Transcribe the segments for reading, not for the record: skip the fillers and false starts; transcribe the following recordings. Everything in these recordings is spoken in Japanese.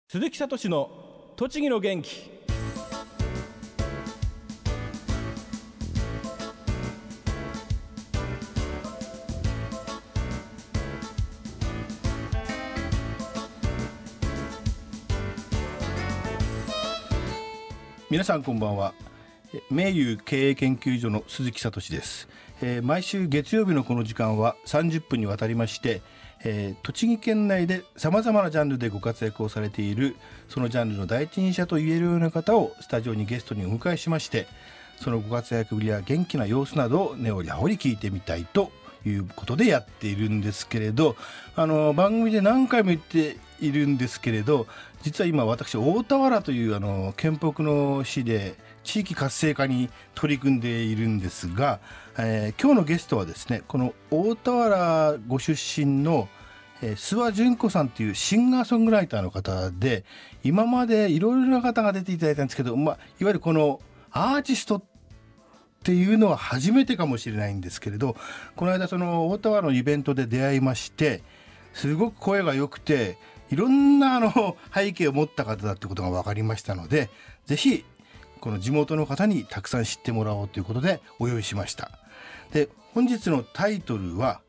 鈴木聡の栃木の元気。皆さんこんばんは。名優経営研究所の鈴木聡です。毎週月曜日のこの時間は30分にわたりまして、栃木県内でさまざまなジャンルでご活躍をされているそのジャンルの第一人者と言えるような方をスタジオにゲストにお迎えしまして、そのご活躍ぶりや元気な様子などを根掘り葉掘り聞いてみたいということでやっているんですけれど、番組で何回も言っているんですけれど、実は今私大田原という県北の市で地域活性化に取り組んでいるんですが、今日のゲストはですね、この大田原ご出身の諏訪純子さんというシンガーソングライターの方で、今までいろいろな方が出ていただいたんですけど、いわゆるこのアーティストっていうのは初めてかもしれないんですけれど、この間その大田原のイベントで出会いまして、すごく声が良くていろんな背景を持った方だってことが分かりましたので、ぜひこの地元の方にたくさん知ってもらおうということでお呼びしました。で、本日のタイトルは、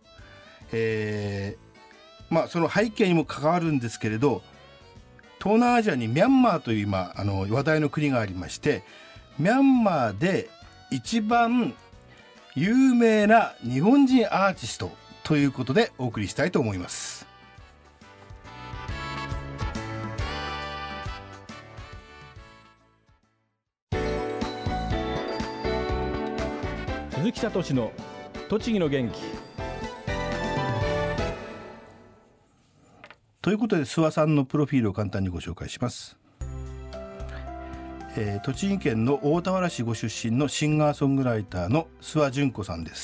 その背景にも関わるんですけれど、東南アジアにミャンマーという今話題の国がありまして、ミャンマーで一番有名な日本人アーティストということでお送りしたいと思います。鈴木聡の栃木の元気ということで、諏訪さんのプロフィールを簡単にご紹介します。栃木県の大田原市ご出身のシンガーソングライターの諏訪純子さんです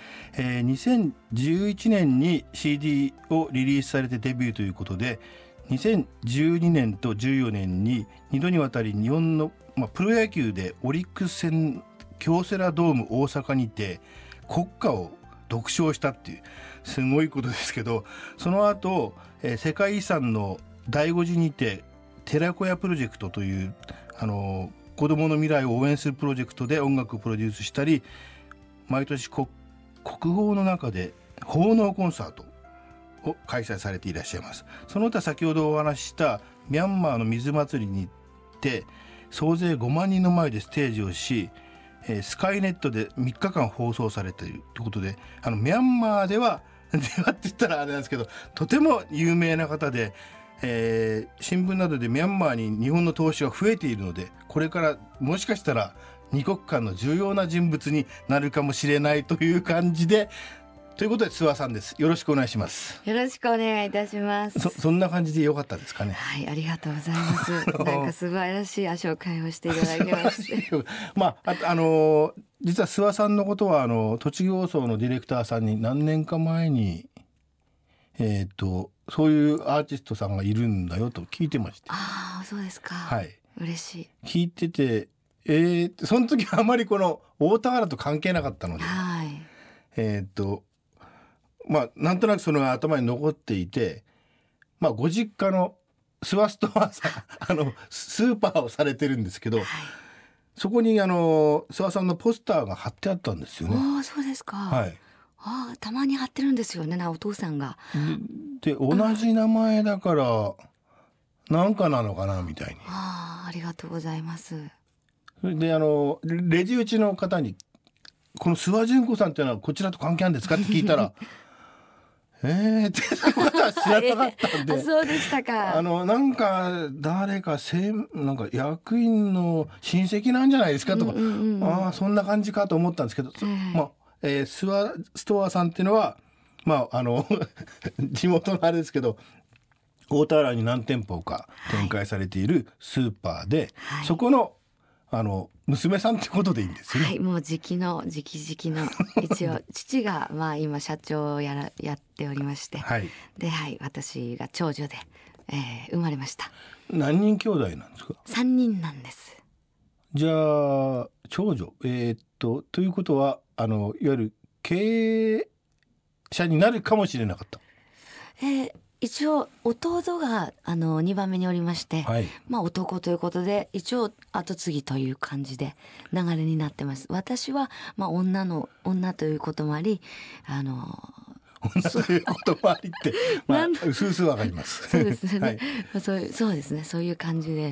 。2011年に CD をリリースされてデビューということで、2012年と14年に2度にわたり日本の、プロ野球でオリックス戦京セラドーム大阪にて国歌を独唱したっていうすごいことですけど、その後、世界遺産の醍醐寺にて寺子屋プロジェクトという子どもの未来を応援するプロジェクトで音楽をプロデュースしたり、毎年国宝の中で奉納コンサートを開催されていらっしゃいます。その他先ほどお話ししたミャンマーの水祭りに行って総勢5万人の前でステージをし、スカイネットで3日間放送されているということで、ミャンマーではって言ったらあれなんですけど、とても有名な方で、新聞などでミャンマーに日本の投資が増えているので、これからもしかしたら二国間の重要な人物になるかもしれないという感じで、ということで諏訪さんです。よろしくお願いします。 よろしくお願いいたします。 そんな感じでよかったですかね。 はい、ありがとうございます。なんか素晴らしい紹介をしていただきまして。 実は諏訪さんのことは栃木放送のディレクターさんに何年か前にそういうアーティストさんがいるんだよと聞いてまして。 ああ、そうですか。 はい。 嬉しい。 聞いてて、その時はあまりこの大田原と関係なかったので、 はい。 なんとなくその頭に残っていて、ご実家の諏訪ストアさんスーパーをされてるんですけど、はい、そこに諏訪さんのポスターが貼ってあったんですよね。 ああ、そうですか。 はい。 たまに貼ってるんですよね、お父さんが。 で同じ名前だからなんかなのかなみたいに。 ありがとうございます。 それでレジ打ちの方にこの諏訪純子さんっていうのはこちらと関係あるんですかって聞いたらってその方は知らなかったんでそうでしたか。 なんか誰かなんか役員の親戚なんじゃないですかとか、そんな感じかと思ったんですけど、諏訪ストアさんっていうのは地元のあれですけど大田原に何店舗か展開されているスーパーで、はい、そこの娘さんってことでいいんですよね。 はい、もう直々の一応父が今社長をやっておりまして、はい、で、はい、私が長女で、生まれました。 何人兄弟なんですか ？3人なんです。 じゃあ長女ということはいわゆる経営者になるかもしれなかった。 一応弟が2番目におりまして、 はい、 まあ男ということで一応後継ぎという感じで流れになってます。私はまあ女ということもあり女ということもありってまあうすうすわかりますそうですね、 はい、 そうですね、そういう感じです。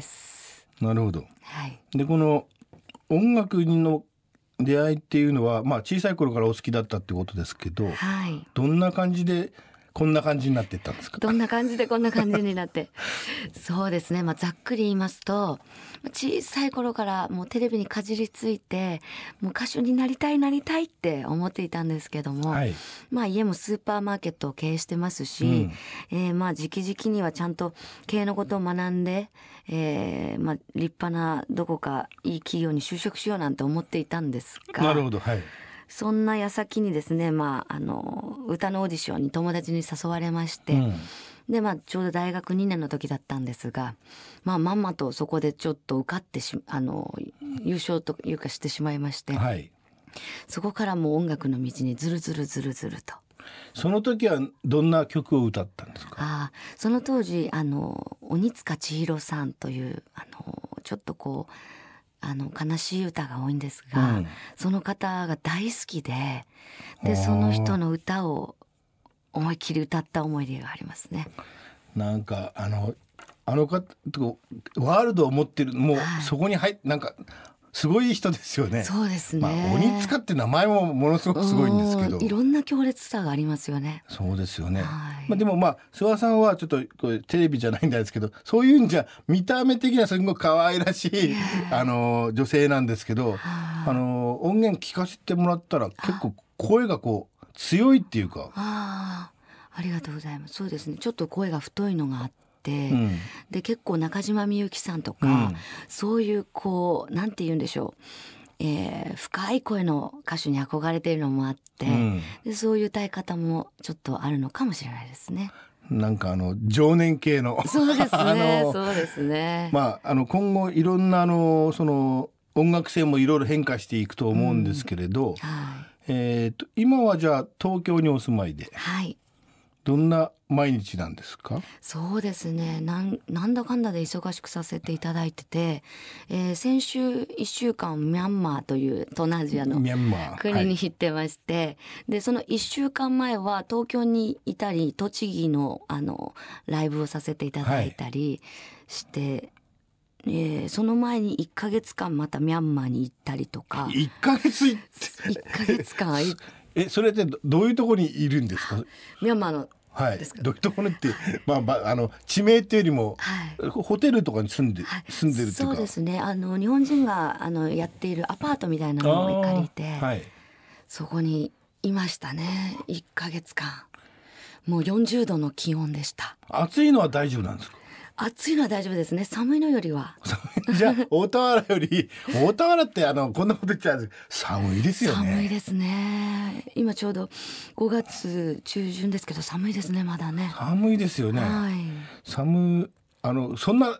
なるほど、 はい、 でこの音楽の出会いっていうのは、まあ、小さい頃からお好きだったってことですけど、 はい、 どんな感じでこんな感じになっていったんですか？ どんな感じでこんな感じになってそうですね、まあ、ざっくり言いますと小さい頃からもうテレビにかじりついてもう歌手になりたいって思っていたんですけども、 はい、 まあ、家もスーパーマーケットを経営してますし、まあ直々にはちゃんと経営のことを学んで、まあ、立派などこかいい企業に就職しようなんて思っていたんですが、 なるほど、はい、 そんな矢先にですね、まあ、歌のオーディションに友達に誘われまして、で、まあ、ちょうど大学2年の時だったんですが、まあ、まんまとそこでちょっと受かって優勝というかしてしまいまして、 はい、 そこからもう音楽の道にずるずると。 その時はどんな曲を歌ったんですか？ その当時鬼塚千尋さんというちょっとこう悲しい歌が多いんですが、その方が大好きでその人の歌を思いっきり歌った思い出がありますね。 なんかあの方ワールドを持ってる、もうそこになんかすごい人ですよね。 そうですね、 まあ、鬼塚って名前もものすごくすごいんですけど、 いろんな強烈さがありますよね。 そうですよね、 はい、 まあ、でもまあ諏訪さんはちょっとこれテレビじゃないんですけど、そういうんじゃ見た目的にはすごく可愛らしい女性なんですけど、音源聞かせてもらったら結構声がこう強いっていうか。 ありがとうございます。そうですね、ちょっと声が太いのがあって、で結構中島みゆきさんとか、そういうこうなんて言うんでしょう、深い声の歌手に憧れているのもあって、でそういう歌い方もちょっとあるのかもしれないですね。 なんか情念系のそうですねそうですね。 まあ今後いろんなその音楽性もいろいろ変化していくと思うんですけれど、今はじゃあ東京にお住まいで、 はい、 どんな毎日なんですか？ そうですね、なんだかんだで忙しくさせていただいてて、先週1週間ミャンマーという東南アジアの国に行ってまして、でその1週間前は東京にいたり栃木のライブをさせていただいたりして、その前に1ヶ月間またミャンマーに行ったりとか。 1ヶ月行って 1ヶ月間それってどういうところにいるんですか？ ミャンマーのはい、どういうところって、地名っていうよりも、ホテルとかに住んでるっていうか。 そうですね、日本人がやっているアパートみたいなのを借りて、そこにいましたね。1ヶ月間もう40度の気温でした。 暑いのは大丈夫なんですか？ 暑いのは大丈夫ですね。寒いのよりはじゃあ大田原より大田原ってこんなこと言っちゃう寒いですよね。 寒いですね。今ちょうど5月中旬ですけど寒いですね。まだね寒いですよね、そんな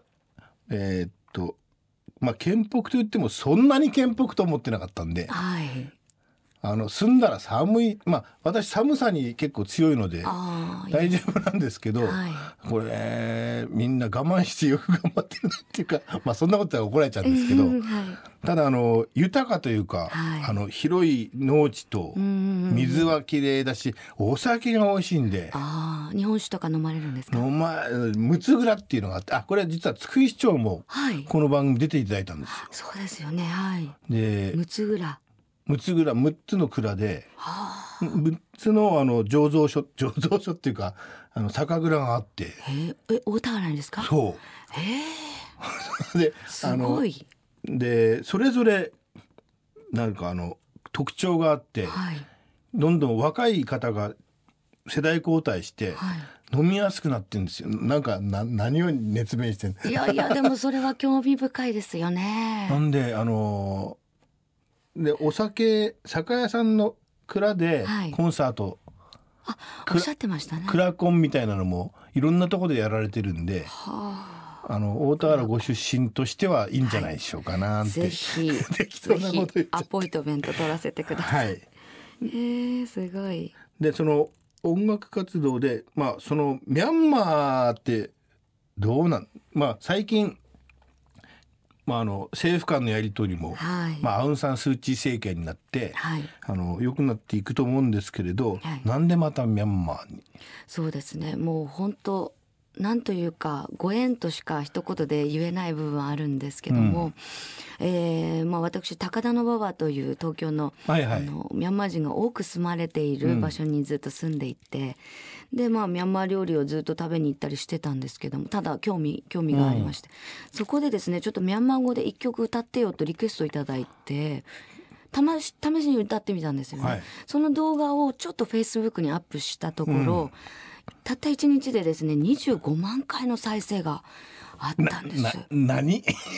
まあ県北と言ってもそんなに県北と思ってなかったんで、住んだら寒い、まあ私寒さに結構強いので大丈夫なんですけど、これみんな我慢してよく頑張ってるっていうか、まあそんなことは怒られちゃうんですけど、ただ豊かというか、広い農地と水はきれいだしお酒が美味しいんで。 日本酒とか飲まれるんですか？ むつぐらっていうのがあって、これは実は津久井市長もこの番組出ていただいたんですよ。 そうですよね。 でむつぐら 6つの蔵で6つの醸造所っていうか酒蔵があって、 大田原にですか？ そうですごい。 でそれぞれなんか特徴があって、どんどん若い方が世代交代して、飲みやすくなってるんですよ。なんか何を熱弁してんの？いやでもそれは興味深いですよね。 なんでで酒屋さんの蔵でコンサート、 おっしゃってましたね。 クラコンみたいなのもいろんなところでやられてるんで、大田原ご出身としてはいいんじゃないでしょうかなって、 ぜひアポイントメント取らせてください。すごい。 で音楽活動で、そのミャンマーってどう最近、政府間のやり取りも、 はい、 アウン・サン・スー・チー政権になって、 はい、 良くなっていくと思うんですけれど、 はい、 なんでまたミャンマーに。 そうですね、もう本当なんというかご縁としか一言で言えない部分はあるんですけども、私高田馬場という東京の、 はいはい、 ミャンマー人が多く住まれている場所にずっと住んでいて、でミャンマー料理をずっと食べに行ったりしてたんですけども、ただ興味がありまして、そこでですねちょっとミャンマー語で一曲歌ってよとリクエストいただいて試しに歌ってみたんですよね、はい、その動画をちょっとフェイスブックにアップしたところ、たった1日でですね25万回の再生があったんです。 何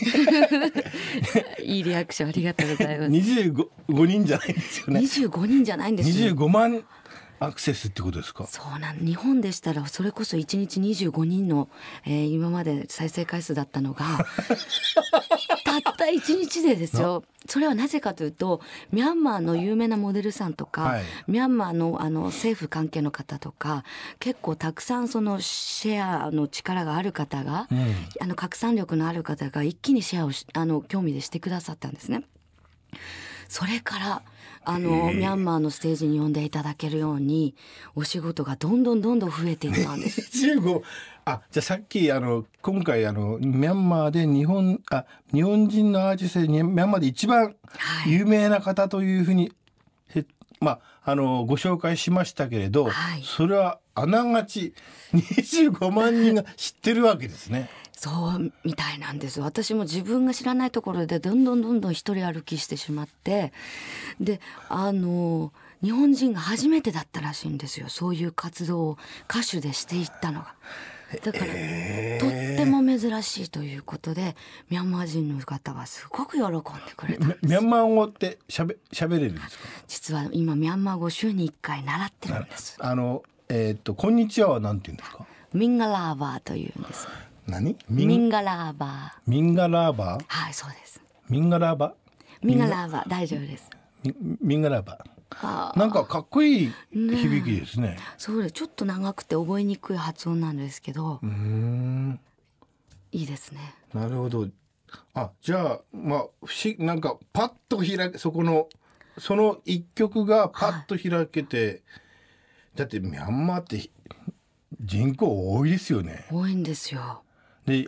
いいリアクションありがとうございます。 25人じゃないんですよね。 25人じゃないんですよ。 25万アクセスってことですか。 そうなん、日本でしたらそれこそ1日25人の、今まで再生回数だったのがたった1日でですよ。それはなぜかというとミャンマーの有名なモデルさんとか、はい、ミャンマーの政府関係の方とか結構たくさんそのシェアの力がある方が、拡散力のある方が一気にシェアを興味でしてくださったんですね。それからミャンマーのステージに呼んでいただけるようにお仕事がどんどん増えていったんです。 15じゃあさっき今回ミャンマーで日本人のアーティストでミャンマーで一番有名な方というふうに、ご紹介しましたけれど、はい、それはあながち25万人が知ってるわけですね。 そうみたいなんです。私も自分が知らないところでどんどん一人歩きしてしまって、で日本人が初めてだったらしいんですよ、そういう活動を歌手でしていったのが。だから、とっても珍しいということでミャンマー人の方はすごく喜んでくれたんです。 ミャンマー語ってしゃべれるんですか。 実は今ミャンマー語週に1回習ってるんです。 こんにちははなんて言うんですか。 ミンガラーバーというんです。 何？ ミンガラーバー。 ミンガラーバー。 はい、そうです。 ミンガラーバー。 ミンガラーバー、大丈夫です。 ミンガラーバー。なんかかっこいい響きですね。 そうです。ちょっと長くて覚えにくい発音なんですけど。いいですね。 なるほど。じゃあなんかパッと開け、その一曲がパッと開けて、だってミャンマーって人口多いですよね。 多いんですよ。 で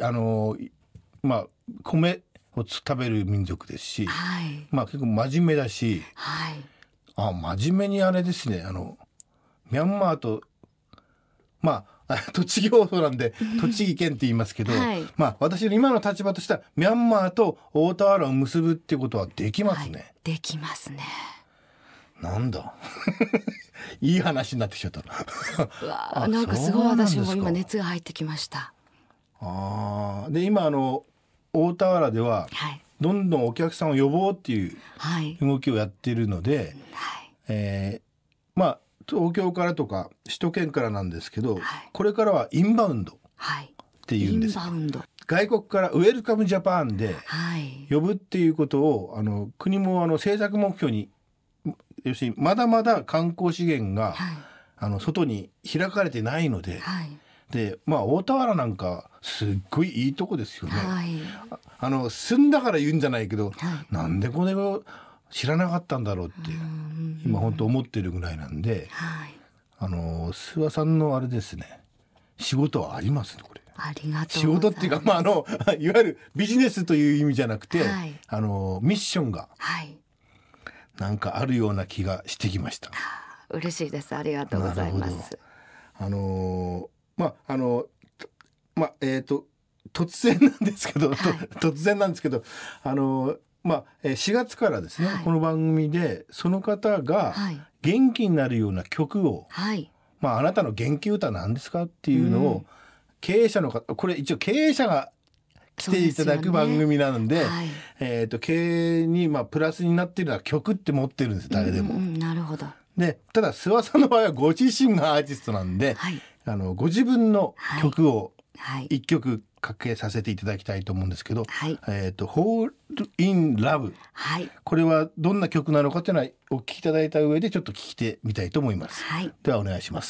米を食べる民族ですし、 はい、 結構真面目だし、 はい、 真面目にあれですね、ミャンマーと栃木放送なんで栃木県って言いますけど、はい、私の今の立場としてはミャンマーと大田原を結ぶっていうことはできますね。 はい、できますね。 なんだいい話になってきちゃったうわなんかすごい、私も今熱が入ってきました。 で今大田原ではどんどんお客さんを呼ぼうっていう動きをやっているので、東京からとか首都圏からなんですけど、これからはインバウンドっていうんです。外国からウェルカムジャパンで呼ぶっていうことを国も政策目標に、要するにまだまだ観光資源が、外に開かれてないので、で大田原なんかすっごいいいとこですよね。住んだから言うんじゃないけど、なんでこれを知らなかったんだろうって今本当思ってるぐらいなんで、諏訪さんのあれですね、仕事はありますね。これありがとうございます。 仕事っていうか、いわゆるビジネスという意味じゃなくて、ミッションがなんかあるような気がしてきました。 嬉しいです。ありがとうございます。 突然なんですけど、4月からですね、この番組でその方が元気になるような曲を、あなたの元気歌なんですかっていうのを、経営者の方、これ一応経営者が来ていただく番組なので、経営にプラスになっているような曲って持ってるんです、誰でも。 なるほど。 でただ諏訪さんの場合はご自身がアーティストなんで、ご自分の曲を一曲かけさせていただきたいと思うんですけど、 はい、 Fall in Love、 はい、 これはどんな曲なのかというのはお聞きいただいた上でちょっと聞いてみたいと思います。 はい、 ではお願いします。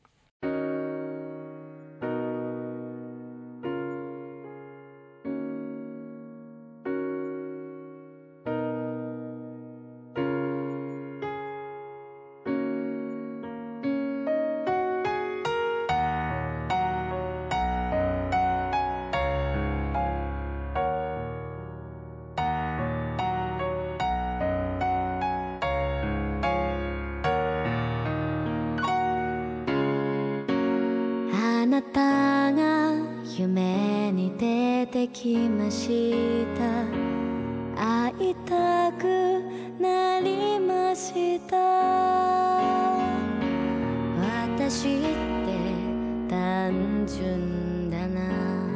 あなたが夢に出てきました。会いたくなりました。私って単純だな。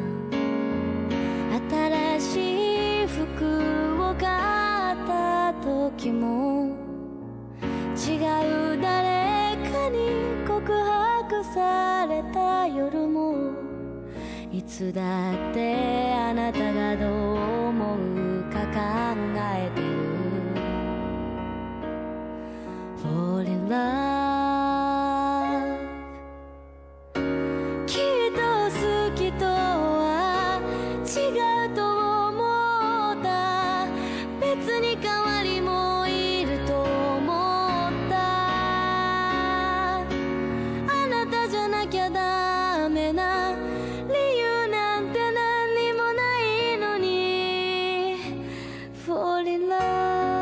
新しい服を買った時も違う誰かに告白された夜も、いつだってあなたがどう思うか考えてる。 Fall in love、 きっと好きとは違うと思った。別に変わりもいると思った。あなたじゃなきゃダメな理由なんて何にもないのに Fall in love。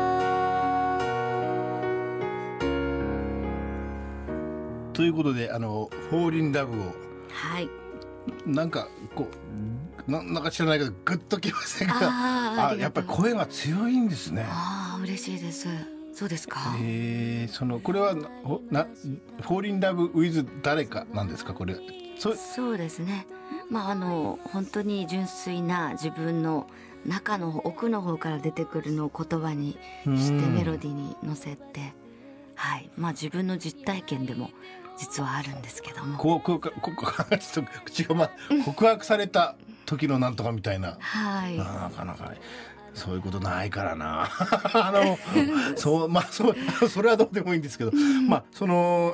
ということでFall in Love をはい、 なんかこうなんか知らないけどグッときませんか。やっぱり声が強いんですね。 嬉しいです。そうですか。 これはFall in Love with 誰かなんですか、これ。 そうですね。本当に純粋な自分の中の奥の方から出てくるのを言葉にしてメロディーに乗せて、はい、自分の実体験でも実はあるんですけども、 口が告白された時のなんとかみたいな、 はい、 なかなかそういうことないからなそれはどうでもいいんですけど、その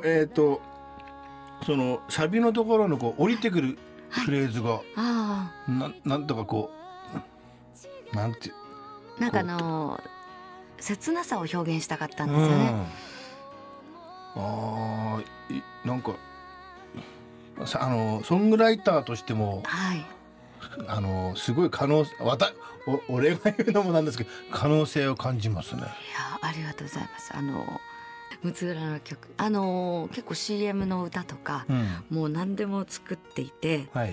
サビのところの降りてくるフレーズが、なんとかこうなんてなんか切なさを表現したかったんですよね。 なんかソングライターとしても、 はい、 すごい俺が言うのもなんですけど可能性を感じますね。いや、 ありがとうございます。ムツグラの曲、結構 CM の歌とか、もう何でも作っていて、はい、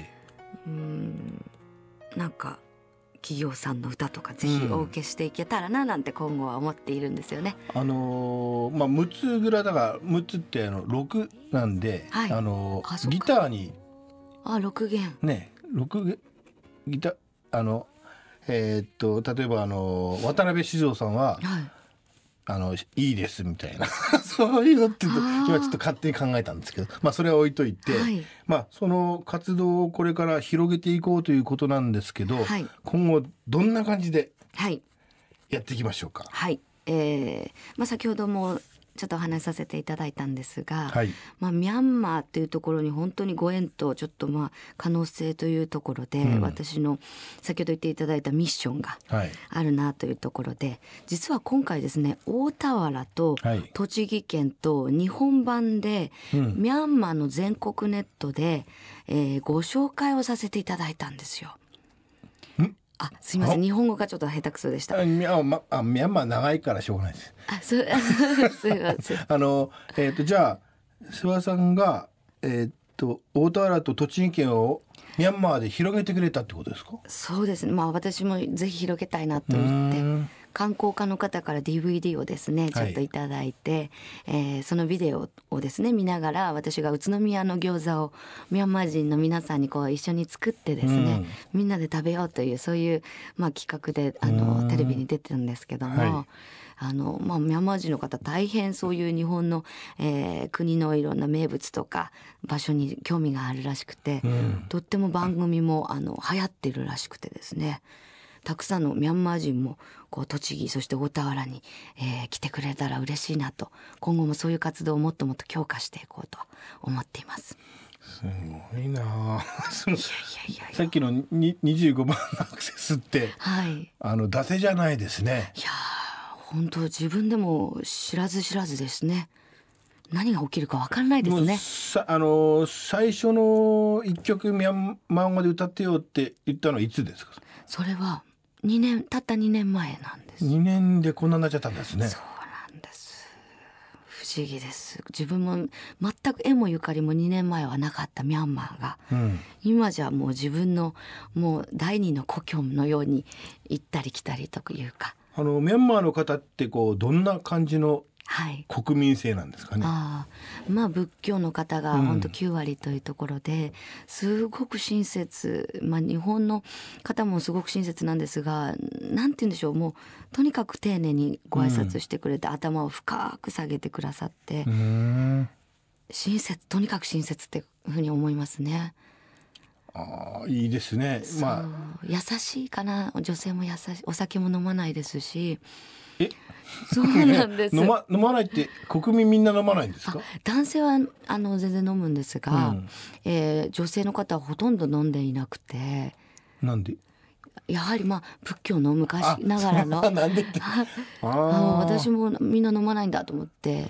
なんか企業さんの歌とかぜひお受けしていけたらななんて今後は思っているんですよね。 ムツグラだからムツって6なんで、はい、ギターに 6弦ね、ギター例えば渡辺静雄さんは、はい、いいですみたいなそういうのって今ちょっと勝手に考えたんですけど、それは置いといて、はい、その活動をこれから広げていこうということなんですけど、はい、今後どんな感じでやっていきましょうか。 はい、先ほどもちょっとお話しさせていただいたんですが、はい、ミャンマーというところに本当にご縁とちょっと可能性というところで、私の先ほど言っていただいたミッションがあるなというところで、実は今回ですね、大田原と栃木県と日本版で、ミャンマーの全国ネットで、ご紹介をさせていただいたんですよ。すいません、日本語がちょっと下手くそでした。 ミャンマー長いからしょうがないです。 すいません。 じゃあ諏訪さんが大田原と栃木県をミャンマーで広げてくれたってことですか。 そうですね。私もぜひ広げたいなと言って観光家の方から DVD をですねちょっといただいて、そのビデオをですね見ながら、私が宇都宮の餃子をミャンマー人の皆さんに一緒に作ってですね、みんなで食べようというそういう企画でテレビに出てるんですけども、 ミャンマー人の方大変そういう日本の、国のいろんな名物とか場所に興味があるらしくて、とっても番組も流行ってるらしくてですね、たくさんのミャンマー人もこう栃木そして大田原に、来てくれたら嬉しいなと、今後もそういう活動をもっともっと強化していこうと思っています。 すごいなさっきの25番のアクセスって、 はい、 伊達じゃないですね。 いや本当自分でも知らず知らずですね。何が起きるか分からないですね。 最初の一曲ミャンマー語で歌ってよって言ったのはいつですか？ それはたった2年前なんです。 2年でこんなになっちゃったんですね。 そうなんです。不思議です。自分も全く縁もゆかりも2年前はなかったミャンマーが、今じゃもう自分のもう第二の故郷のように行ったり来たりというか。 ミャンマーの方ってこうどんな感じの国民性なんですかね？ 仏教の方が本当9割というところで、すごく親切、日本の方もすごく親切なんですが、なんて言うんでしょう、もうとにかく丁寧にご挨拶してくれて、頭を深く下げてくださって、親切、とにかく親切っていうふうに思いますね。 いいですね。 優しいかな。女性も優しい、お酒も飲まないですし。そうなんです。 飲まないって国民みんな飲まないんですか？ 男性は全然飲むんですが、女性の方はほとんど飲んでいなくて。 なんで？ やはり仏教の昔ながらのなんでって私もみんな飲まないんだと思って。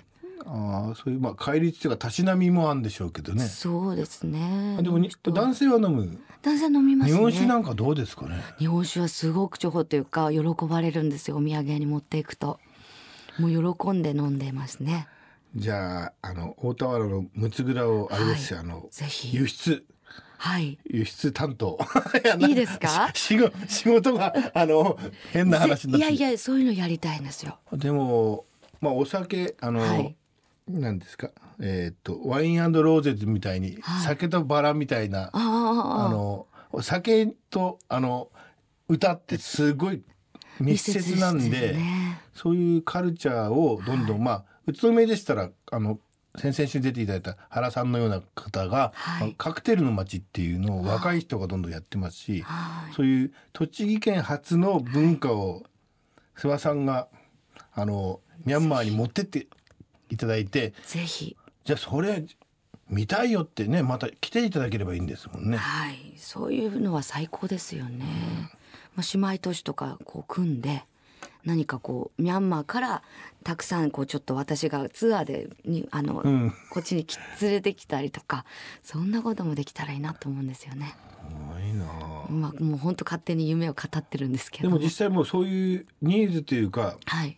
そういう戒律というかたしなみもあるんでしょうけどね。 そうですね。 でも男性は飲む？ 男性は飲みますね。 日本酒なんかどうですかね？ 日本酒はすごく重宝というか喜ばれるんですよ。お土産に持っていくともう喜んで飲んでますね。 じゃあ大田原のむつぐらをあれですよ、 ぜひ輸出、輸出担当いいですか？ 仕事が変な話になって。 いやそういうのやりたいんですよ。 でもお酒なんですか、ワイン&ローゼズみたいに、酒とバラみたいな酒と歌ってすごい密接なんで、そういうカルチャーをどんどん、宇都宮でしたら先々週出ていただいた原さんのような方が、カクテルの街っていうのを若い人がどんどんやってますし、そういう栃木県初の文化を諏訪さんがミャンマーに持ってっていただいて、 ぜひじゃあそれ見たいよってね、また来ていただければいいんですもんね。 そういうのは最高ですよね。姉妹都市とか組んで何かミャンマーからたくさんちょっと私がツアーでこっちに連れてきたりとか、そんなこともできたらいいなと思うんですよね。 すごいな。 もう本当勝手に夢を語ってるんですけど。 でも実際もうそういうニーズというか、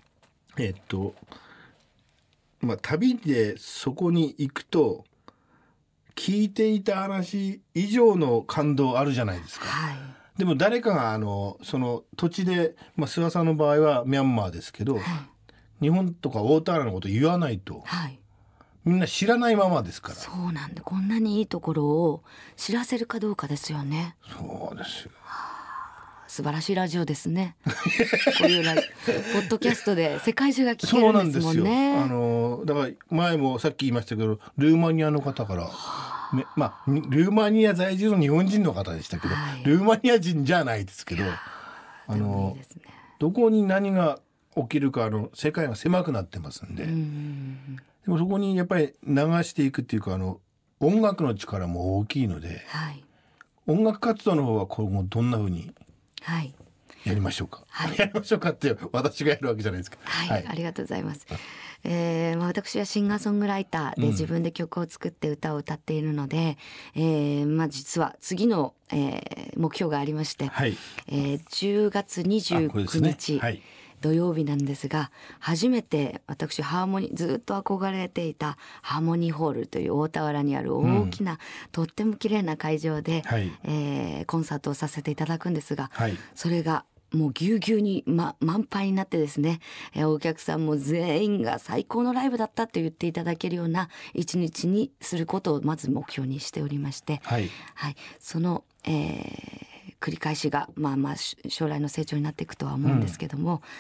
旅でそこに行くと聞いていた話以上の感動あるじゃないですか。でも誰かがその土地で、諏訪さんの場合はミャンマーですけど、日本とか大田原のこと言わないと、みんな知らないままですから。 そうなんで、こんなにいいところを知らせるかどうかですよね。 そうですよ。 素晴らしいラジオですね。こういうポッドキャストで世界中が聞けるんですもんね。 そうなんですよ。だから前もさっき言いましたけど、ルーマニアの方から、ルーマニア在住の日本人の方でしたけど、ルーマニア人じゃないですけど、どこに何が起きるか世界が狭くなってますんで、でもそこにやっぱり流していくっていうか音楽の力も大きいので、音楽活動の方は今後どんな風にやりましょうか。やりましょうかって私がやるわけじゃないですか。 ありがとうございます。私はシンガーソングライターで自分で曲を作って歌を歌っているので、実は次の、目標がありまして、10月29日、土曜日なんですが、初めて私ずっと憧れていたハーモニーホールという大田原にある大きな、とっても綺麗な会場で、コンサートをさせていただくんですが、それがもうぎゅうぎゅうに、満杯になってですね、お客さんも全員が最高のライブだったと言っていただけるような一日にすることをまず目標にしておりまして、その、繰り返しが将来の成長になっていくとは思うんですけども、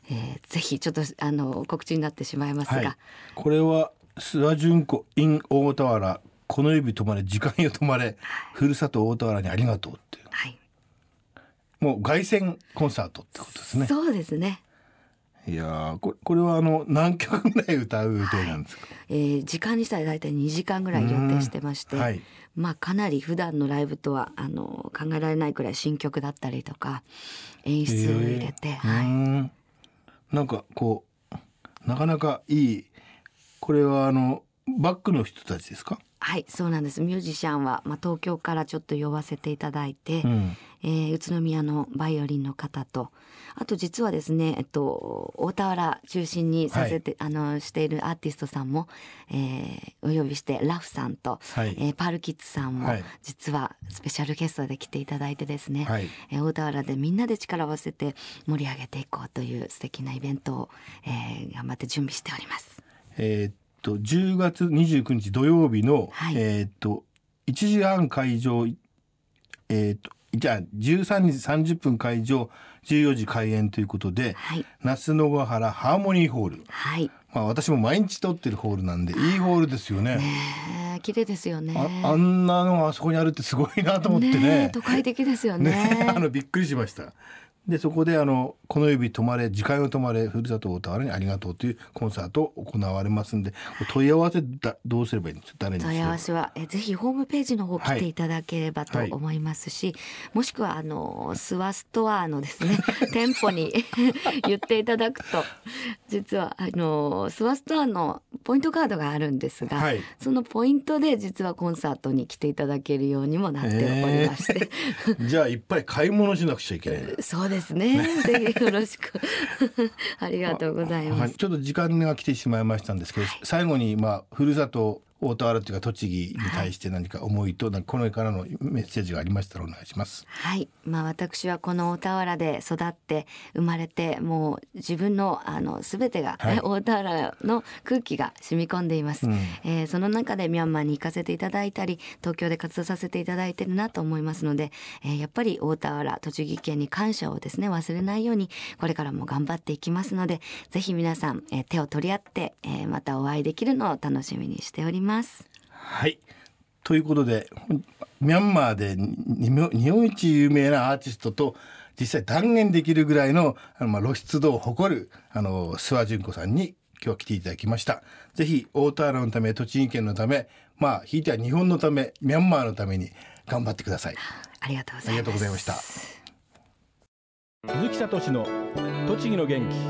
ぜひちょっと告知になってしまいますが、はい、 これは諏訪純子 in 大田原、この指止まれ時間よ止まれ、はい、ふるさと大田原にありがとうっていう、はい、もう凱旋コンサートってことですね。 そうですね。 いやこれは何曲ぐらい歌う予定なんですか？ 時間にしたら大体2時間ぐらい予定してまして、はい、かなり普段のライブとは考えられないくらい新曲だったりとか演出を入れて、はい、 なんかこうなかなかいい。これはバックの人たちですか？ はい、そうなんです。ミュージシャンは、東京からちょっと呼ばせていただいて、宇都宮のバイオリンの方と、あと実はですね、大田原中心にさせて、はい、しているアーティストさんも、お呼びしてラフさんと、はい、パールキッズさんも、はい、実はスペシャルゲストで来ていただいてですね、はい、大田原でみんなで力を合わせて盛り上げていこうという素敵なイベントを、頑張って準備しております。 10月29日土曜日の、はい、1時半会場、じゃあ13時30分会場、14時開演ということで、はい、那須野ヶ原ハーモニーホール、はい、私も毎日撮ってるホールなんでいいホールですよね。 綺麗ですよね。 あんなのがあそこにあるってすごいなと思ってね。 都会的ですよね。 びっくりしました。でそこでこの指止まれ時間を止まれふるさと大田原にありがとうというコンサートを行われますんで、問い合わせどうすればいいんですか？誰に問い合わせはぜひホームページの方来ていただければと思いますし、はいはい、もしくはスワストアのですね店舗に言っていただくと、実はスワストアのポイントカードがあるんですが、はい、そのポイントで実はコンサートに来ていただけるようにもなっておりまして、 じゃあいっぱい買い物しなくちゃいけない。 そうですね。ぜひよろしくありがとうございます。 ちょっと時間が来てしまいましたんですけど、最後にふるさと大田原というか栃木に対して何か思いと、これからのメッセージがありましたらお願いします。 はい、私はこの大田原で育って生まれて、もう自分の全てが、はい、大田原の空気が染み込んでいます、その中でミャンマーに行かせていただいたり東京で活動させていただいてるなと思いますので、やっぱり大田原栃木県に感謝をですね忘れないようにこれからも頑張っていきますので、ぜひ皆さん、手を取り合って、またお会いできるのを楽しみにしております。 はい、ということでミャンマーで日本一有名なアーティストと実際断言できるぐらいの露出度を誇る諏訪純子さんに今日は来ていただきました。ぜひ大田原のため栃木県のためひいては日本のためミャンマーのために頑張ってください。 ありがとうございます。ありがとうございました。 鈴木聡の栃木の元気。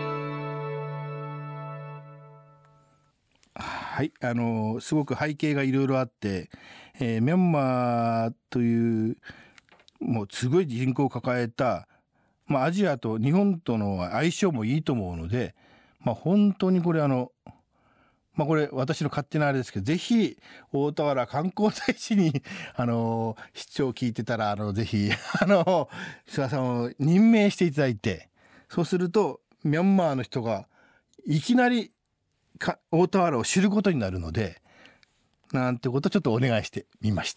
はい、すごく背景がいろいろあって、ミャンマーというもうすごい人口を抱えた、アジアと日本との相性もいいと思うので、本当にこれこれ私の勝手なあれですけど、ぜひ大田原観光大使に市長聞いてたらぜひ諏訪さんを任命していただいて、そうするとミャンマーの人がいきなり大田原を知ることになるので、なんてことをちょっとお願いしてみました。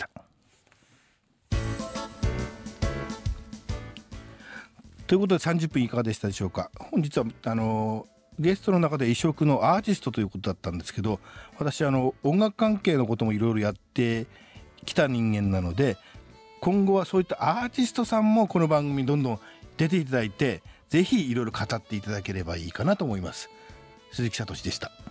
ということで30分いかがでしたでしょうか。本日はゲストの中で異色のアーティストということだったんですけど、私音楽関係のこともいろいろやってきた人間なので、今後はそういったアーティストさんもこの番組にどんどん出ていただいて、ぜひいろいろ語っていただければいいかなと思います。鈴木聡でした。